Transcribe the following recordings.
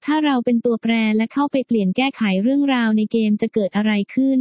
ถ้าเราเป็นตัวแปรและเข้าไปเปลี่ยนแก้ไขเรื่องราวในเกมจะเกิดอะไรขึ้น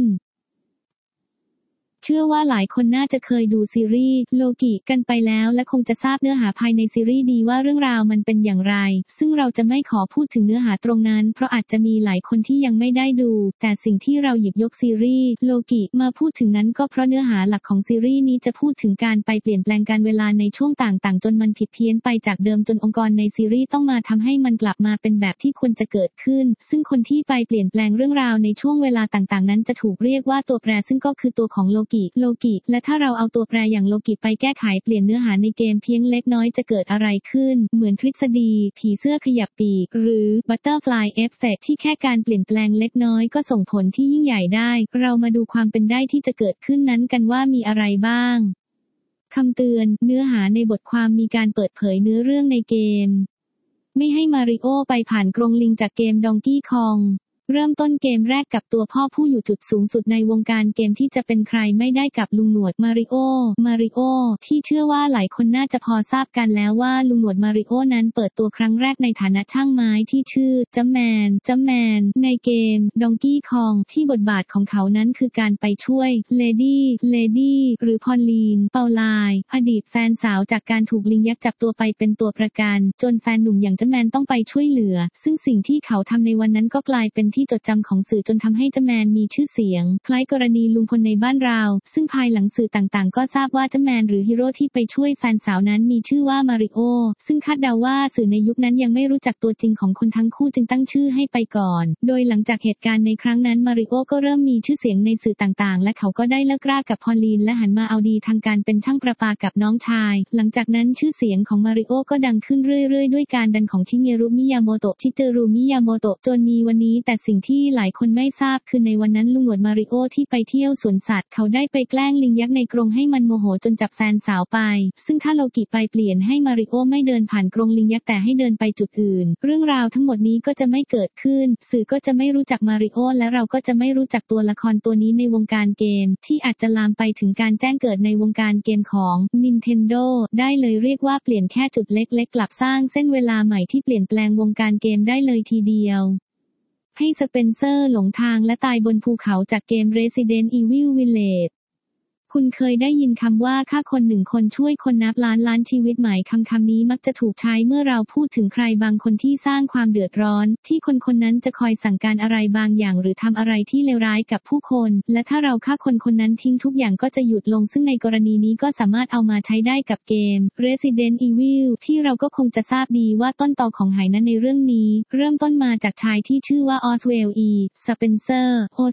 เชื่อว่าหลายคนน่าจะเคยดูซีรีส์โลกิกันไปแล้วและคงจะทราบเนื้อหาภายในซีรีส์ดีว่าเรื่องราวมันเป็นอย่างไรซึ่งเราจะไม่ขอพูดถึงเนื้อหาตรงนั้นเพราะอาจจะมีหลายคนที่ยังไม่ได้ดูแต่สิ่งที่เราหยิบยกซีรีส์โลกิมาพูดถึงนั้นก็เพราะเนื้อหาหลักของซีรีส์นี้จะพูดถึงการไปเปลี่ยนแปลงการเวลาในช่วงต่างๆจนมันผิดเพี้ยนไปจากเดิมจนองค์กรในซีรีส์ต้องมาทำให้มันกลับมาเป็นแบบที่ควรจะเกิดขึ้นซึ่งคนที่ไปเปลี่ยนแปลงเรื่องราวในช่วงเวลาต่างๆนั้นจะถูกเรียกว่าตัวแปรซึ่งก็คือตัวของโลกิและถ้าเราเอาตัวแปรอย่างโลกิไปแก้ไขเปลี่ยนเนื้อหาในเกมเพียงเล็กน้อยจะเกิดอะไรขึ้นเหมือนทฤษฎีผีเสื้อขยับปีกหรือ Butterfly Effect ที่แค่การเปลี่ยนแปลงเล็กน้อยก็ส่งผลที่ยิ่งใหญ่ได้เรามาดูความเป็นได้ที่จะเกิดขึ้นนั้นกันว่ามีอะไรบ้างคำเตือนเนื้อหาในบทความมีการเปิดเผยเนื้อเรื่องในเกมไม่ให้มาริโอไปผ่านกรงลิงจากเกมดองกี้คองเริ่มต้นเกมแรกกับตัวพ่อผู้อยู่จุดสูงสุดในวงการเกมที่จะเป็นใครไม่ได้กับลุงหนวดมาริโอที่เชื่อว่าหลายคนน่าจะพอทราบกันแล้วว่าลุงหนวดมาริโอนั้นเปิดตัวครั้งแรกในฐานะช่างไม้ที่ชื่อจัมแมนในเกมดองกี้คองที่บทบาทของเขานั้นคือการไปช่วยเลดี้หรือพอลลีนเปาไลอดีตแฟนสาวจากการถูกลิงยักษ์จับตัวไปเป็นตัวประกันจนแฟนหนุ่มอย่างจัมแมนต้องไปช่วยเหลือซึ่งสิ่งที่เขาทำในวันนั้นก็กลายเป็นที่จดจำของสื่อจนทำให้จัมแมนมีชื่อเสียงคล้ายกรณีลุงพลในบ้านเราซึ่งภายหลังสื่อต่างๆก็ทราบว่าจัมแมนหรือฮีโร่ที่ไปช่วยแฟนสาวนั้นมีชื่อว่ามาริโอซึ่งคาดเดาว่าสื่อในยุคนั้นยังไม่รู้จักตัวจริงของคนทั้งคู่จึงตั้งชื่อให้ไปก่อนโดยหลังจากเหตุการณ์ในครั้งนั้นมาริโอก็เริ่มมีชื่อเสียงในสื่อต่างๆและเขาก็ได้เลิกรากับพอลลีนและหันมาเอาดีทางการเป็นช่างประปากับน้องชายหลังจากนั้นชื่อเสียงของมาริโอก็ดังขึ้นเรื่อยๆด้วยการดันของชิเจรุมิยาโมโตะจนมีวันนี้แต่สิ่งที่หลายคนไม่ทราบคือในวันนั้นลุงหนวดมาริโอที่ไปเที่ยวสวนสัตว์เขาได้ไปแกล้งลิงยักษ์ในกรงให้มันโมโหจนจับแฟนสาวไปซึ่งถ้าโลกิไปเปลี่ยนให้มาริโอไม่เดินผ่านกรงลิงยักษ์แต่ให้เดินไปจุดอื่นเรื่องราวทั้งหมดนี้ก็จะไม่เกิดขึ้นสื่อก็จะไม่รู้จักมาริโอและเราก็จะไม่รู้จักตัวละครตัวนี้ในวงการเกมที่อาจจะลามไปถึงการแจ้งเกิดในวงการเกมของ Nintendo ได้เลยเรียกว่าเปลี่ยนแค่จุดเล็กๆกลับสร้างเส้นเวลาใหม่ที่เปลี่ยนแปลงวงการเกมได้เลยทีเดียวให้สเปนเซอร์หลงทางและตายบนภูเขาจากเกม Resident Evil Village คุณเคยได้ยินคำว่าฆ่าคน1คนช่วยคนนับล้านชีวิตไหมคำนี้มักจะถูกใช้เมื่อเราพูดถึงใครบางคนที่สร้างความเดือดร้อนที่คนนั้นจะคอยสั่งการอะไรบางอย่างหรือทำอะไรที่เลวร้ายกับผู้คนและถ้าเราฆ่าคนนั้นทิ้งทุกอย่างก็จะหยุดลงซึ่งในกรณีนี้ก็สามารถเอามาใช้ได้กับเกม Resident Evil ที่เราก็คงจะทราบดีว่าต้นตอของหายนั้นในเรื่องนี้เริ่มต้นมาจากชายที่ชื่อว่าออสเวลล์ สเปนเซอ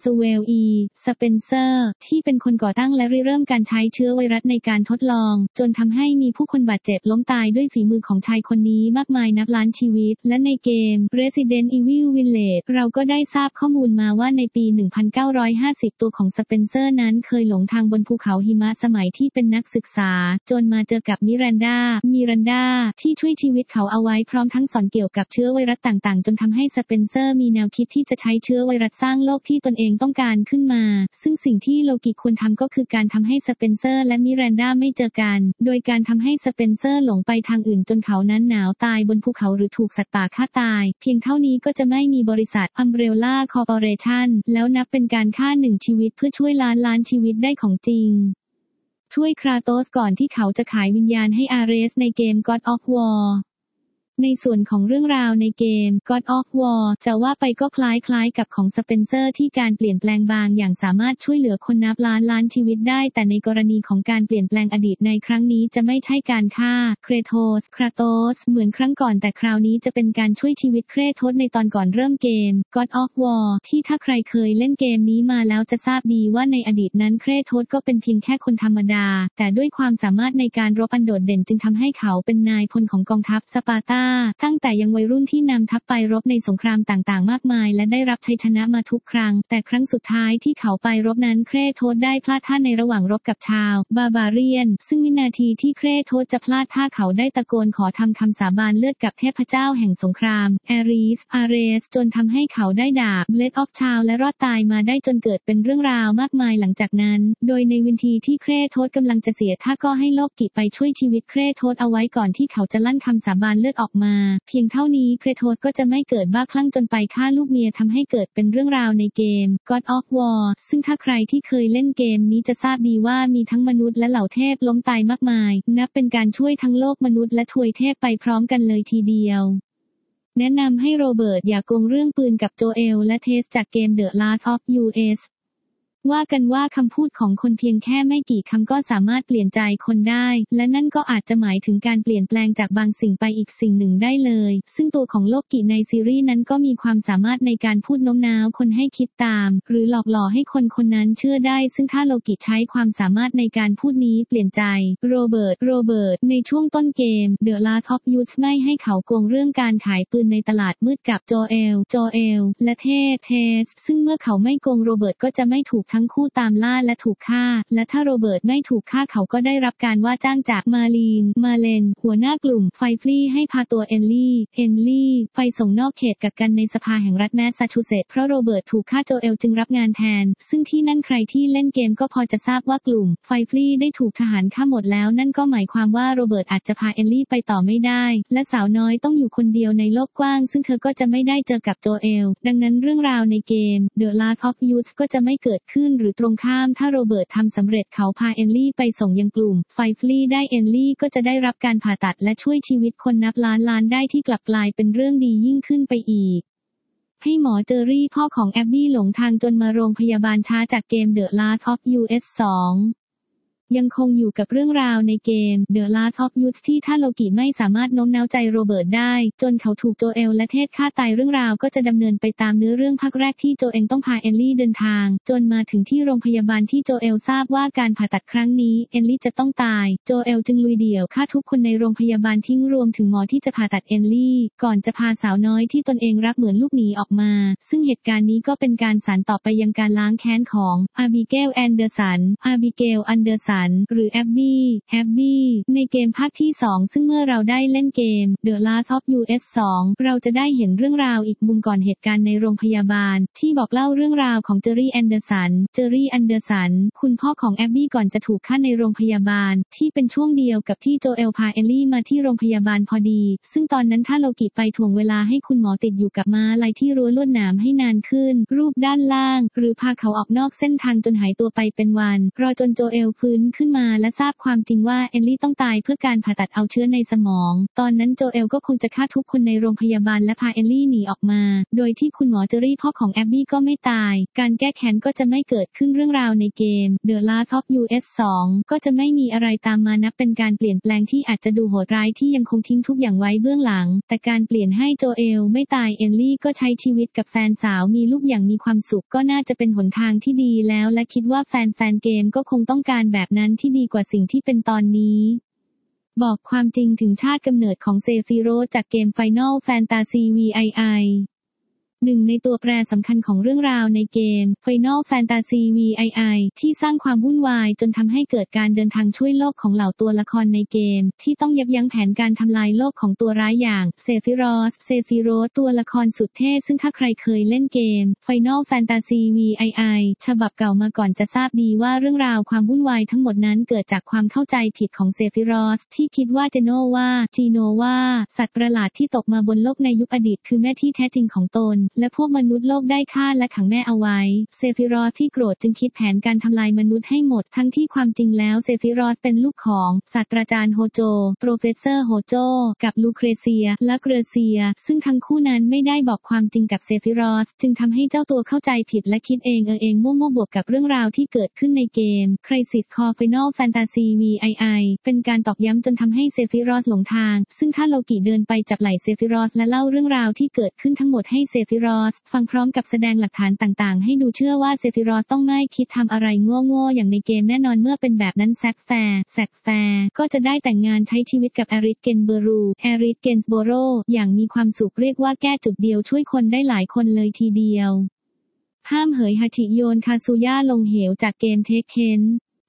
ร์ที่เป็นคนก่อตั้งและเริ่มการใช้เชื้อไวรัสในการทดลองจนทำให้มีผู้คนบาดเจ็บล้มตายด้วยฝีมือของชายคนนี้มากมายนับล้านชีวิตและในเกม Resident Evil Village เราก็ได้ทราบข้อมูลมาว่าในปี 1950 ตัวของสเปนเซอร์นั้นเคยหลงทางบนภูเขาหิมะสมัยที่เป็นนักศึกษาจนมาเจอกับมิรันดาที่ช่วยชีวิตเขาเอาไว้พร้อมทั้งสอนเกี่ยวกับเชื้อไวรัสต่างๆจนทำให้สเปนเซอร์มีแนวคิดที่จะใช้เชื้อไวรัสสร้างโลกที่ตนเองต้องการขึ้นมาซึ่งสิ่งที่โลกิควรทำก็คือการทำให้สเปนเซอร์และมิรันดาไม่เจอกันโดยการทำให้สเปนเซอร์หลงไปทางอื่นจนเขานั้นหนาวตายบนภูเขาหรือถูกสัตว์ป่าฆ่าตายเพียงเท่านี้ก็จะไม่มีบริษัท Umbrella Corporation แล้วนับเป็นการฆ่า1ชีวิตเพื่อช่วยล้านชีวิตได้ของจริงช่วยคราโตสก่อนที่เขาจะขายวิญญาณให้อาเรสในเกม God of Warในส่วนของเรื่องราวในเกม God of War จะว่าไปก็คล้ายกับของสเปนเซอร์ที่การเปลี่ยนแปลงบางอย่างสามารถช่วยเหลือคนนับล้านชีวิตได้แต่ในกรณีของการเปลี่ยนแปลงอดีตในครั้งนี้จะไม่ใช่การฆ่าคราโตสเหมือนครั้งก่อนแต่คราวนี้จะเป็นการช่วยชีวิตเครโทสในตอนก่อนเริ่มเกม God of War ที่ถ้าใครเคยเล่นเกมนี้มาแล้วจะทราบดีว่าในอดีตนั้นเครโทสก็เป็นเพียงแค่คนธรรมดาแต่ด้วยความสามารถในการรบอันโดดเด่นจึงทำให้เขาเป็นนายพลของกองทัพสปาร์ตาตั้งแต่ยังวัยรุ่นที่นำทัพไปรบในสงครามต่างๆมากมายและได้รับชัยชนะมาทุกครั้งแต่ครั้งสุดท้ายที่เขาไปรบนั้นเครโทสได้พลาดท่าในระหว่างรบกับชาวบาบาเรียนซึ่งวินาทีที่เครโทสจะพลาดท่าเขาได้ตะโกนขอทำคำสาบานเลือดกับเทพเจ้าแห่งสงครามอาเรสจนทำให้เขาได้ดาบ Blade of Chaos และรอดตายมาได้จนเกิดเป็นเรื่องราวมากมายหลังจากนั้นโดยในวินาทีที่เครโทสกำลังจะเสียท่าก็ให้โลกิไปช่วยชีวิตเครโทสเอาไว้ก่อนที่เขาจะลั่นคำสาบานเลือดออกมาเพียงเท่านี้เครโทสก็จะไม่เกิดบ้าคลั่งจนไปฆ่าลูกเมียทำให้เกิดเป็นเรื่องราวในเกม God of War ซึ่งถ้าใครที่เคยเล่นเกมนี้จะทราบดีว่ามีทั้งมนุษย์และเหล่าเทพล้มตายมากมายนับเป็นการช่วยทั้งโลกมนุษย์และทวยเทพไปพร้อมกันเลยทีเดียวแนะนำให้โรเบิร์ตอย่าโกงเรื่องปืนกับโจเอลและเทสจากเกม The Last of Usว่ากันว่าคำพูดของคนเพียงแค่ไม่กี่คำก็สามารถเปลี่ยนใจคนได้และนั่นก็อาจจะหมายถึงการเปลี่ยนแปลงจากบางสิ่งไปอีกสิ่งหนึ่งได้เลยซึ่งตัวของโลกิในซีรีส์นั้นก็มีความสามารถในการพูดโน้มน้าวคนให้คิดตามหรือหลอกหลอกให้คนคนนั้นเชื่อได้ซึ่งถ้าโลกิใช้ความสามารถในการพูดนี้เปลี่ยนใจโรเบิร์ตในช่วงต้นเกม The Last of Us ไม่ให้เขาโกงเรื่องการขายปืนในตลาดมืดกับโจเอลและเทสซึ่งเมื่อเขาไม่โกงโรเบิร์ตก็จะไม่ถูกทั้งคู่ตามล่าและถูกฆ่าและถ้าโรเบิร์ตไม่ถูกฆ่าเขาก็ได้รับการว่าจ้างจากมาเลนหัวหน้ากลุ่มไฟฟรีให้พาตัวเอลลี่ไปส่งนอกเขตกักกันในสภาแห่งรัฐแมสซาชูเซตส์เพราะโรเบิร์ตถูกฆ่าโจเอลจึงรับงานแทนซึ่งที่นั่นใครที่เล่นเกมก็พอจะทราบว่ากลุ่มไฟฟรีได้ถูกทหารฆ่าหมดแล้วนั่นก็หมายความว่าโรเบิร์ตอาจจะพาเอลลี่ไปต่อไม่ได้และสาวน้อยต้องอยู่คนเดียวในโลกกว้างซึ่งเธอก็จะไม่ได้เจอกับโจเอลดังนั้นเรื่องราวในเกม The Last of Us ก็จะไม่เกิดขึ้นหรือตรงข้ามถ้าโรเบิร์ตทำสำเร็จเขาพาเอลลี่ไปส่งยังกลุ่มไฟฟรีได้เอลลี่ก็จะได้รับการผ่าตัดและช่วยชีวิตคนนับล้านได้ที่กลับกลายเป็นเรื่องดียิ่งขึ้นไปอีกให้หมอเจอรี่พ่อของแอบบี้หลงทางจนมาโรงพยาบาลช้าจากเกม The Last of Us 2ยังคงอยู่กับเรื่องราวในเกม The Last of Us ที่ถ้าโลกิไม่สามารถโน้มน้าวใจโรเบิร์ตได้จนเขาถูกโจเอลและเทสฆ่าตายเรื่องราวก็จะดำเนินไปตามเนื้อเรื่องภาคแรกที่โจเอลต้องพาเอลลี่เดินทางจนมาถึงที่โรงพยาบาลที่โจเอลทราบว่าการผ่าตัดครั้งนี้เอลลี่จะต้องตายโจเอลจึงลุยเดี่ยวฆ่าทุกคนในโรงพยาบาลทิ้งรวมถึงหมอที่จะผ่าตัดเอลลี่ก่อนจะพาสาวน้อยที่ตนเองรักเหมือนลูกหนีออกมาซึ่งเหตุการณ์นี้ก็เป็นการสานต่อไปยังการล้างแค้นของอาบิเกลอันเดอร์สันหรือแอบบี้ในเกมภาคที่2ซึ่งเมื่อเราได้เล่นเกม The Last of Us 2เราจะได้เห็นเรื่องราวอีกมุมก่อนเหตุการณ์ในโรงพยาบาลที่บอกเล่าเรื่องราวของเจอรี่อันเดอร์สันคุณพ่อของแอบบี้ก่อนจะถูกฆ่าในโรงพยาบาลที่เป็นช่วงเดียวกับที่โจเอลพาเอลลี่มาที่โรงพยาบาลพอดีซึ่งตอนนั้นถ้าโลกิไปถ่วงเวลาให้คุณหมอติดอยู่กับม้าลายที่รั้วลวดหนามให้นานขึ้นรูปด้านล่างหรือพาเขาออกนอกเส้นทางจนหายตัวไปเป็นวันรอจนโจเอลฟื้นขึ้นมาและทราบความจริงว่าเอลลี่ต้องตายเพื่อการผ่าตัดเอาเชื้อในสมองตอนนั้นโจเอลก็คงจะฆ่าทุกคนในโรงพยาบาลและพาเอลลี่หนีออกมาโดยที่คุณหมอเจอรี่พ่อของแอบบี้ก็ไม่ตายการแก้แค้นก็จะไม่เกิดขึ้นเรื่องราวในเกม The Last of Us 2ก็จะไม่มีอะไรตามมานับเป็นการเปลี่ยนแปลงที่อาจจะดูโหดร้ายที่ยังคงทิ้งทุกอย่างไว้เบื้องหลังแต่การเปลี่ยนให้โจเอลไม่ตายเอลลี่ก็ใช้ชีวิตกับแฟนสาวมีลูกอย่างมีความสุขก็น่าจะเป็นหนทางที่ดีแล้วและคิดว่าแฟนเกมก็คงต้องการแบบนั้นที่ดีกว่าสิ่งที่เป็นตอนนี้บอกความจริงถึงชาติกำเนิดของเซฟิโรสจากเกม Final Fantasy VII หนึ่งในตัวแปรสำคัญของเรื่องราวในเกม Final Fantasy VII ที่สร้างความวุ่นวายจนทำให้เกิดการเดินทางช่วยโลกของเหล่าตัวละครในเกมที่ต้องยับยั้งแผนการทำลายโลกของตัวร้ายอย่างเซฟิโรสตัวละครสุดเท่ซึ่งถ้าใครเคยเล่นเกม Final Fantasy VII ฉบับเก่ามาก่อนจะทราบดีว่าเรื่องราวความวุ่นวายทั้งหมดนั้นเกิดจากความเข้าใจผิดของเซฟิโรสที่คิดว่าจีโนวาสัตว์ประหลาดที่ตกมาบนโลกในยุคอดีตคือแม่ที่แท้จริงของตนและพวกมนุษย์โลกได้ฆ่าและขังแม่เอาไว้เซฟิโรสที่โกรธจึงคิดแผนการทำลายมนุษย์ให้หมดทั้งที่ความจริงแล้วเซฟิโรสเป็นลูกของศาสตราจารย์โฮโจโปรเฟสเซอร์โฮโจกับลูเคเซียและเกรเซียซึ่งทั้งคู่นั้นไม่ได้บอกความจริงกับเซฟิโรสจึงทำให้เจ้าตัวเข้าใจผิดและคิดเองมั่วบวกกับเรื่องราวที่เกิดขึ้นในเกม Crisis Core Final Fantasy VII เป็นการตอกย้ำจนทำให้เซฟิโรสหลงทางซึ่งถ้าโลกิเดินไปจับไหล่เซฟิโรสและเล่าเรื่องราวที่เกิดขึ้นทั้งหมดให้เซฟิโรสฟังพร้อมกับแสดงหลักฐานต่างๆให้ดูเชื่อว่าเซฟิโรสต้องไม่คิดทำอะไรโง่ๆอย่างในเกมแน่นอนเมื่อเป็นแบบนั้นแซกแฟร์ก็จะได้แต่งงานใช้ชีวิตกับแอริสเกนโบโรอย่างมีความสุขเรียกว่าแก้จุดเดียวช่วยคนได้หลายคนเลยทีเดียวห้ามเหยฮาชิโยนคาซุย่าลงเหวจากเกมเทคเคน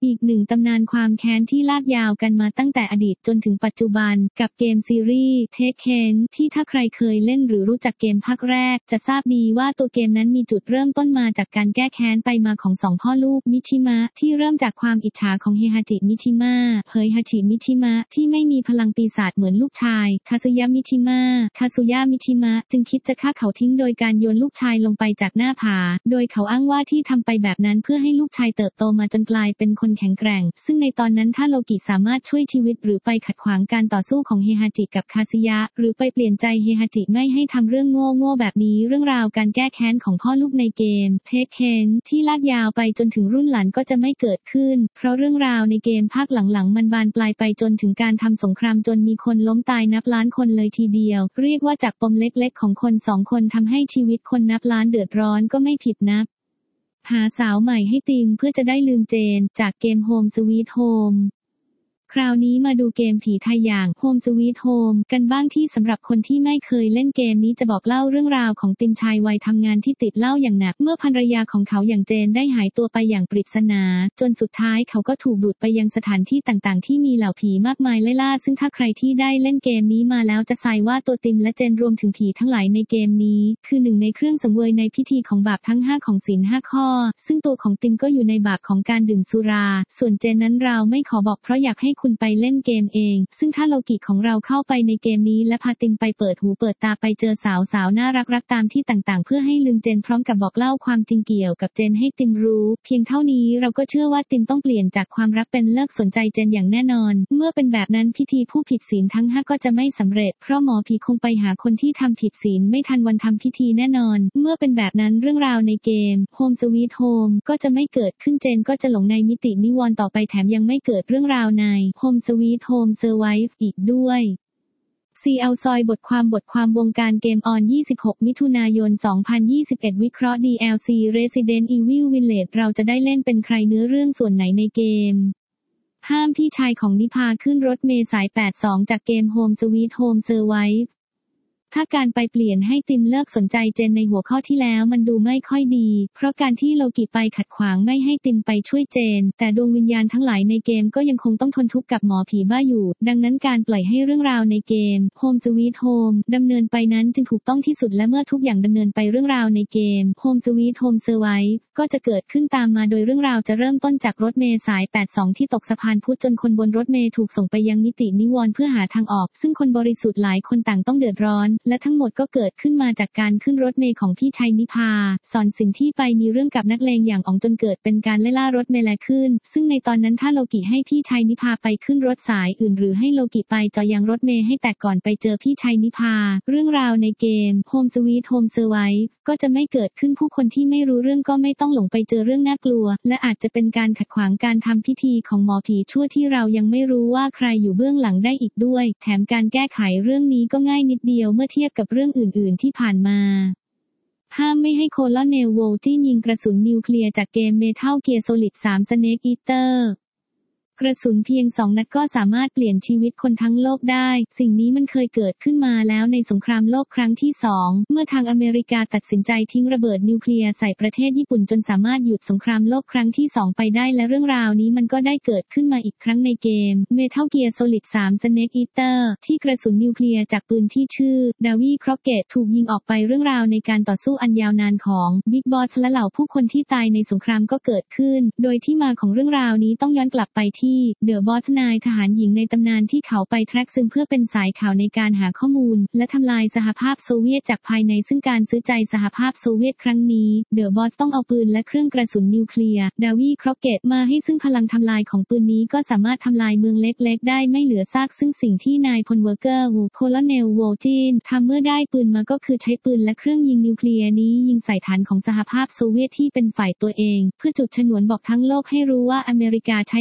อีกหนึ่งตำนานความแค้นที่ลากยาวกันมาตั้งแต่อดีตจนถึงปัจจุบันกับเกมซีรีส์ Tekken ที่ถ้าใครเคยเล่นหรือรู้จักเกมภาคแรกจะทราบดีว่าตัวเกมนั้นมีจุดเริ่มต้นมาจากการแก้แค้นไปมาของสองพ่อลูกมิชิมะที่เริ่มจากความอิจฉาของเฮฮาจิมิชิมะฮาจิมิชิมะที่ไม่มีพลังปีศาจเหมือนลูกชายคาซุยะมิชิมะมิชิมะจึงคิดจะฆ่าเขาทิ้งโดยการโยนลูกชายลงไปจากหน้าผาโดยเขาอ้างว่าที่ทำไปแบบนั้นเพื่อให้ลูกชายเติบโตมาจนกลายเป็นคนแข็งแกร่งซึ่งในตอนนั้นถ้าโลกิสามารถช่วยชีวิตหรือไปขัดขวางการต่อสู้ของเฮฮาจิกับคาซุยะหรือไปเปลี่ยนใจเฮฮาจิไม่ให้ทำเรื่องโง่แบบนี้เรื่องราวการแก้แค้นของพ่อลูกในเกมเทคเคนที่ลากยาวไปจนถึงรุ่นหลานก็จะไม่เกิดขึ้นเพราะเรื่องราวในเกมภาคหลังๆมันบานปลายไปจนถึงการทำสงครามจนมีคนล้มตายนับล้านคนเลยทีเดียวเรียกว่าจากปมเล็กๆของคน2 คนทำให้ชีวิตคนนับล้านเดือดร้อนก็ไม่ผิดนักหาสาวใหม่ให้ติมเพื่อจะได้ลืมเจนจากเกม Home Sweet Home คราวนี้มาดูเกมผีไทยอย่าง Home Sweet Home กันบ้างที่สำหรับคนที่ไม่เคยเล่นเกมนี้จะบอกเล่าเรื่องราวของติมชายวัยทำงานที่ติดเหล้าอย่างหนักเมื่อภรรยาของเขาอย่างเจนได้หายตัวไปอย่างปริศนาจนสุดท้ายเขาก็ถูกดูดไปยังสถานที่ต่างๆที่มีเหล่าผีมากมายไล่ล่าซึ่งถ้าใครที่ได้เล่นเกมนี้มาแล้วจะทรายว่าตัวติมและเจนรวมถึงผีทั้งหลายในเกมนี้คือหนึ่งในเครื่องสังเวยในพิธีของบาปทั้ง5ของศีล5ข้อซึ่งตัวของติมก็อยู่ในบาปของการดื่มสุราส่วนเจนนั้นเราไม่ขอบอกเพราะอยากให้คุณไปเล่นเกมเองซึ่งถ้าโลกิของเราเข้าไปในเกมนี้และพาติมไปเปิดหูเปิดตาไปเจอสาวน่ารักตามที่ต่างๆเพื่อให้ลืมเจนพร้อมกับบอกเล่าความจริงเกี่ยวกับเจนให้ติมรู้เพียงเท่านี้เราก็เชื่อว่าติมต้องเปลี่ยนจากความรักเป็นเลิกสนใจเจนอย่างแน่นอนเมื่อเป็นแบบนั้นพิธีผู้ผิดศีลทั้ง5ก็จะไม่สำเร็จเพราะหมอผีคงไปหาคนที่ทำผิดศีลไม่ทันวันทำพิธีแน่นอนเมื่อเป็นแบบนั้นเรื่องราวในเกม Home Sweet Home ก็จะไม่เกิดขึ้นเจนก็จะหลงในมิตินิวรณ์ต่อไปแถมยังไม่เกิดเรื่องราวใน Home Sweet Home Survive อีกด้วยซีเอาซอยบทความวงการเกมออน26มิถุนายน2021วิเคราะห์ DLC Resident Evil Village เราจะได้เล่นเป็นใครเนื้อเรื่องส่วนไหนในเกมห้ามพี่ชายของนิพาขึ้นรถเมล์สาย82จากเกม Home Sweet Home Surviveถ้าการไปเปลี่ยนให้ติมเลิกสนใจเจนในหัวข้อที่แล้วมันดูไม่ค่อยดีเพราะการที่โลกิไปขัดขวางไม่ให้ติมไปช่วยเจนแต่ดวงวิญญาณทั้งหลายในเกมก็ยังคงต้องทนทุกข์กับหมอผีบ้าอยู่ดังนั้นการปล่อยให้เรื่องราวในเกม Home Sweet Home ดำเนินไปนั้นจึงถูกต้องที่สุดและเมื่อทุกอย่างดำเนินไปเรื่องราวในเกม Home Sweet Home Survive ก็จะเกิดขึ้นตามมาโดยเรื่องราวจะเริ่มต้นจากรถเมล์สาย82ที่ตกสะพานพุทธจนคนบนรถเมล์ถูกส่งไปยังมิตินิวรณ์เพื่อหาทางออกซึ่งคนบริสุทธิ์หลายคนต่างต้องเดือดร้อนและทั้งหมดก็เกิดขึ้นมาจากการขึ้นรถเมล์ของพี่ชัยนิพาสอนสินที่ไปมีเรื่องกับนักเลงอย่างอ๋องจนเกิดเป็นการไล่ล่ารถเมล์และขึ้นซึ่งในตอนนั้นถ้าโลกิให้พี่ชัยนิพาไปขึ้นรถสายอื่นหรือให้โลกิไปจอยังรถเมล์ให้แตกก่อนไปเจอพี่ชัยนิพาเรื่องราวในเกม Home Sweet Home Survive ก็จะไม่เกิดขึ้นผู้คนที่ไม่รู้เรื่องก็ไม่ต้องหลงไปเจอเรื่องน่ากลัวและอาจจะเป็นการขัดขวางการทำพิธีของหมอผีชั่วที่เรายังไม่รู้ว่าใครอยู่เบื้องหลังได้อีกด้วยแถมการแก้ไขเรื่องนี้ก็ง่ายนิดเดียวเมื่อเทียบกับเรื่องอื่นๆที่ผ่านมาห้ามไม่ให้โคลอนเนลโวลจิ้นยิงกระสุนนิวเคลียร์จากเกม Metal Gear Solid 3 Snake Eaterกระสุนเพียง2 นัดก็สามารถเปลี่ยนชีวิตคนทั้งโลกได้สิ่งนี้มันเคยเกิดขึ้นมาแล้วในสงครามโลกครั้งที่2เมื่อทางอเมริกาตัดสินใจทิ้งระเบิดนิวเคลียร์ใส่ประเทศญี่ปุ่นจนสามารถหยุดสงครามโลกครั้งที่2ไปได้และเรื่องราวนี้มันก็ได้เกิดขึ้นมาอีกครั้งในเกม Metal Gear Solid 3 Snake Eater ที่กระสุนนิวเคลียร์จากปืนที่ชื่อ Davy Crockett ถูกยิงออกไปเรื่องราวในการต่อสู้อันยาวนานของ Big Boss และเหล่าผู้คนที่ตายในสงครามก็เกิดขึ้นโดยที่มาของเรื่องราวนี้ต้องย้อนกลับไปที่เดอะบอสนายทหารหญิงในตำนานที่เขาไปแทร็กซึ่งเพื่อเป็นสายข่าวในการหาข้อมูลและทำลายสหภาพโซเวียตจากภายในซึ่งการซื้อใจสหภาพโซเวียตครั้งนี้เดอะบอสต้องเอาปืนและเครื่องกระสุนนิวเคลียร์ดาวีคร็อกเก็ตมาให้ซึ่งพลังทำลายของปืนนี้ก็สามารถทำลายเมืองเล็กๆได้ไม่เหลือซากซึ่งสิ่งที่นายพลเวอร์เกอร์โคลเนลโวจินทำเมื่อได้ปืนมาก็คือใช้ปืนและเครื่องยิงนิวเคลียร์นี้ยิงใส่ฐานของสหภาพโซเวียตที่เป็นฝ่ายตัวเองเพื่อจุดฉนวนบอกทั้งโลกให้รู้ว่าอเมริกาใช้กระสุนนิว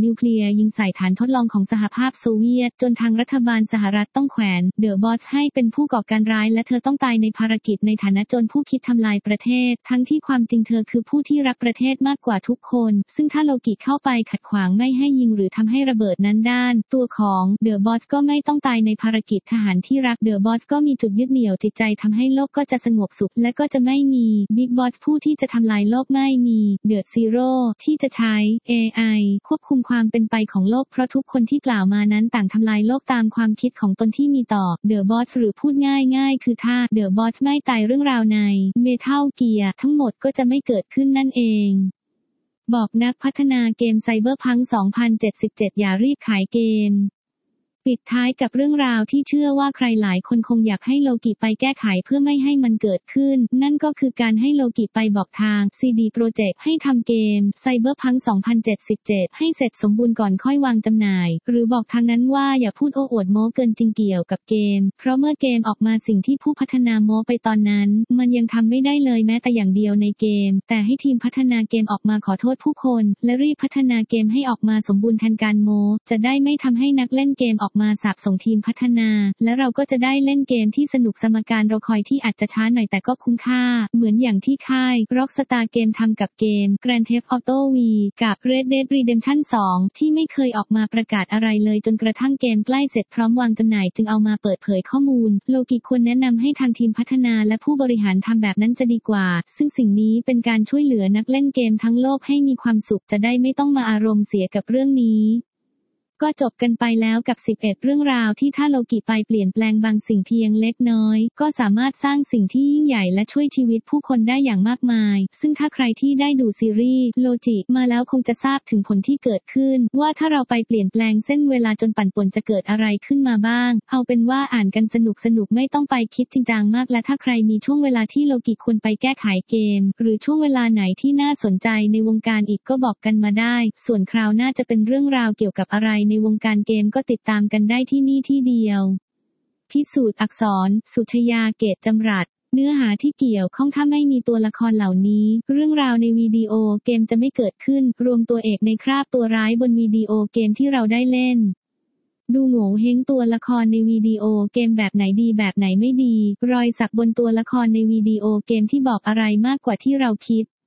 นิวเคลียร์ยิงใส่ฐานทดลองของสหภาพโซเวียตจนทางรัฐบาลสหรัฐต้องแขวนเดอะบอสให้เป็นผู้ก่อการร้ายและเธอต้องตายในภารกิจในฐานะโจรผู้คิดทำลายประเทศทั้งที่ความจริงเธอคือผู้ที่รักประเทศมากกว่าทุกคนซึ่งถ้าโลกิเข้าไปขัดขวางไม่ให้ยิงหรือทำให้ระเบิดนั้นด้านตัวของเดอะบอสก็ไม่ต้องตายในภารกิจทหารที่รักเดอะบอสก็มีจุดยึดเหนี่ยวจิตใจทำให้โลกก็จะสงบสุขและก็จะไม่มีบิ๊กบอสผู้ที่จะทำลายโลกไม่มีเดอะซีโร่ที่จะใช้ AI ควบคุมความเป็นไปของโลกเพราะทุกคนที่กล่าวมานั้นต่างทำลายโลกตามความคิดของตนที่มีต่อเดอะบอสหรือพูดง่ายๆคือถ้าเดอะบอสไม่ตายเรื่องราวในเมทัลเกียร์ทั้งหมดก็จะไม่เกิดขึ้นนั่นเองบอกนักพัฒนาเกมไซเบอร์พัง2077อย่ารีบขายเกมปิดท้ายกับเรื่องราวที่เชื่อว่าใครหลายคนคงอยากให้โลกิไปแก้ไขเพื่อไม่ให้มันเกิดขึ้นนั่นก็คือการให้โลกิไปบอกทาง CD Projekt ให้ทำเกม Cyberpunk 2077 ให้เสร็จสมบูรณ์ก่อนค่อยวางจำหน่ายหรือบอกทางนั้นว่าอย่าพูดโอ้อวดโม้เกินจริงเกี่ยวกับเกมเพราะเมื่อเกมออกมาสิ่งที่ผู้พัฒนาโม้ไปตอนนั้นมันยังทำไม่ได้เลยแม้แต่อย่างเดียวในเกมแต่ให้ทีมพัฒนาเกมออกมาขอโทษผู้คนและรีบพัฒนาเกมให้ออกมาสมบูรณ์แทนการโม้จะได้ไม่ทำให้นักเล่นเกมออกมาสาบส่งทีมพัฒนาและเราก็จะได้เล่นเกมที่สนุกสมการรอคอยที่อาจจะช้าหน่อยแต่ก็คุ้มค่าเหมือนอย่างที่ค่าย Rockstar Game ทำกับเกม Grand Theft Auto V กับ Red Dead Redemption 2 ที่ไม่เคยออกมาประกาศอะไรเลยจนกระทั่งเกมใกล้เสร็จพร้อมวางจำหน่ายจึงเอามาเปิดเผยข้อมูลโลกิควรแนะนำให้ทางทีมพัฒนาและผู้บริหารทำแบบนั้นจะดีกว่าซึ่งสิ่งนี้เป็นการช่วยเหลือนักเล่นเกมทั้งโลกให้มีความสุขจะได้ไม่ต้องมาอารมณ์เสียกับเรื่องนี้ก็จบกันไปแล้วกับ11เรื่องราวที่ถ้าโลกิไปเปลี่ยนแปลงบางสิ่งเพียงเล็กน้อยก็สามารถสร้างสิ่งที่ยิ่งใหญ่และช่วยชีวิตผู้คนได้อย่างมากมายซึ่งถ้าใครที่ได้ดูซีรีส์โลจิมาแล้วคงจะทราบถึงผลที่เกิดขึ้นว่าถ้าเราไปเปลี่ยนแปลงเส้นเวลาจนปั่นป่วนจะเกิดอะไรขึ้นมาบ้างเอาเป็นว่าอ่านกันสนุกไม่ต้องไปคิดจริงจังมากและถ้าใครมีช่วงเวลาที่โลกิควรไปแก้ไขเกมหรือช่วงเวลาไหนที่น่าสนใจในวงการอีกก็บอกกันมาได้ส่วนคราวหน้าจะเป็นเรื่องราวเกี่ยวกับอะไรในวงการเกมก็ติดตามกันได้ที่นี่ที่เดียวพิสูจน์อักษรสุชยาเกตจำรัดเนื้อหาที่เกี่ยวข้องถ้าไม่มีตัวละครเหล่านี้เรื่องราวในวิดีโอเกมจะไม่เกิดขึ้นรวมตัวเอกในคราบตัวร้ายบนวิดีโอเกมที่เราได้เล่นดูโง่เฮงตัวละครในวิดีโอเกมแบบไหนดีแบบไหนไม่ดีรอยสักบนตัวละครในวิดีโอเกมที่บอกอะไรมากกว่าที่เราคิด